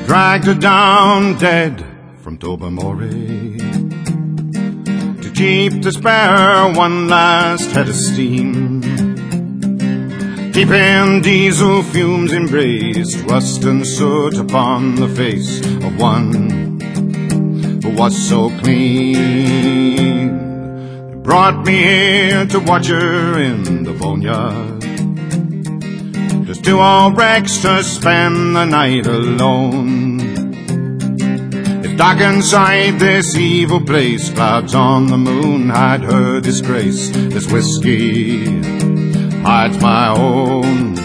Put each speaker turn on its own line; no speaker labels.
dragged her down dead from Tobermory to keep the spare one last head of steam. Deep in diesel fumes embraced rust and soot upon the face of one who was so clean. They brought me here to watch her in the boneyard, just two old wrecks to spend the night alone. If dark inside this evil place, clouds on the moon hide her disgrace, this whiskey hides my own.